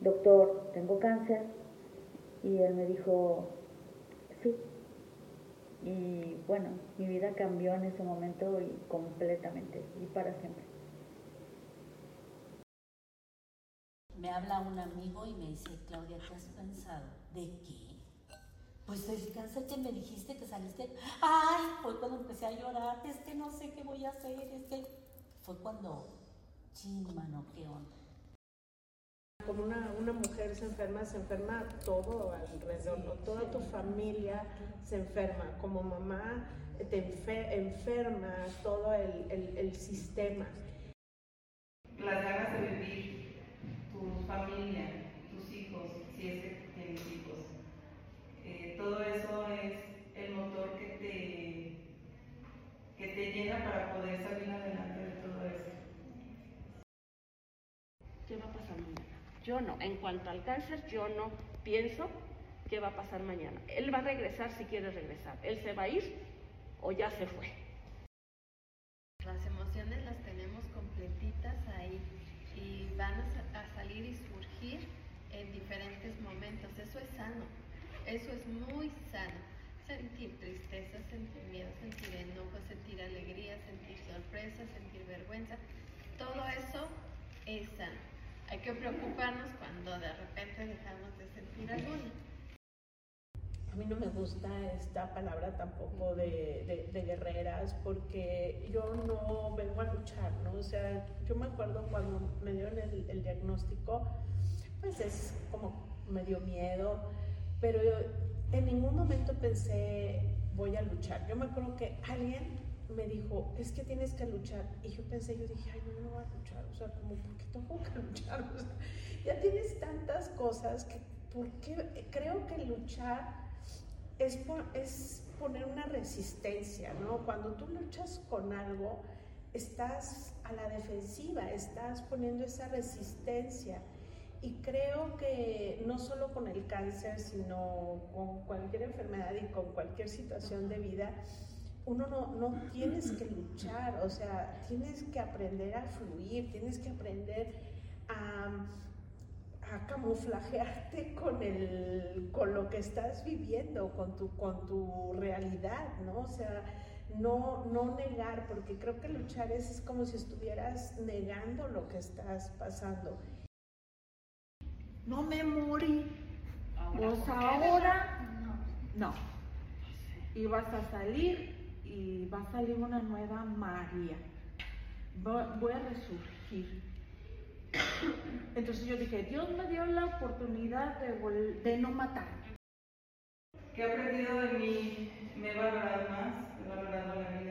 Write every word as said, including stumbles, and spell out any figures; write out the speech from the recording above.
doctor, tengo cáncer. Y él me dijo, sí. Y bueno, mi vida cambió en ese momento y completamente, y para siempre. Me habla un amigo y me dice, Claudia, ¿qué has pensado? ¿De qué? Pues del cáncer que me dijiste que saliste. Ay, fue cuando empecé a llorar, es que no sé qué voy a hacer, es que fue cuando, chin, mano, qué onda. Como una, una mujer se enferma, se enferma todo alrededor, ¿no? Toda tu familia se enferma, como mamá te enfer enferma todo el, el, el sistema. Las ganas de vivir, tu familia, tus hijos, si es que tienes hijos, eh, todo eso es el motor que te, que te llena para poder salir adelante de todo eso. ¿Qué va a pasar mañana? Yo no, en cuanto al cáncer, yo no pienso qué va a pasar mañana. Él va a regresar si quiere regresar. Él se va a ir o ya se fue. Las emociones las tenemos completitas ahí y van a, a salir y surgir en diferentes momentos. Eso es sano, eso es muy sano. Sentir tristeza, sentir miedo, sentir enojo, sentir alegría, sentir sorpresa, sentir vergüenza. Todo eso es sano. Hay que preocuparnos cuando de repente dejamos de sentir alguna. A mí no me gusta esta palabra tampoco de, de, de guerreras, porque yo no vengo a luchar, ¿no? O sea, yo me acuerdo cuando me dieron el, el diagnóstico, pues es como me dio miedo, pero yo en ningún momento pensé voy a luchar. Yo me acuerdo que alguien me dijo, es que tienes que luchar, y yo pensé, yo dije, ay, no, no voy a luchar, o sea, como, ¿por qué tengo que luchar? O sea, ya tienes tantas cosas que, ¿por qué? Creo que luchar es, es poner una resistencia, ¿no? Cuando tú luchas con algo, estás a la defensiva, estás poniendo esa resistencia. Y creo que no solo con el cáncer, sino con cualquier enfermedad y con cualquier situación de vida, uno no, no tienes que luchar, o sea, tienes que aprender a fluir, tienes que aprender a, a camuflajearte con, el, con lo que estás viviendo, con tu, con tu realidad, ¿no? O sea, no, no negar, porque creo que luchar es, es como si estuvieras negando lo que estás pasando. No me morí, pues ahora no. Y vas a salir y va a salir una nueva María. Voy a resurgir. Entonces yo dije, Dios me dio la oportunidad de, de no matar. ¿Qué he aprendido de mí? Me he valorado más, he valorado la vida.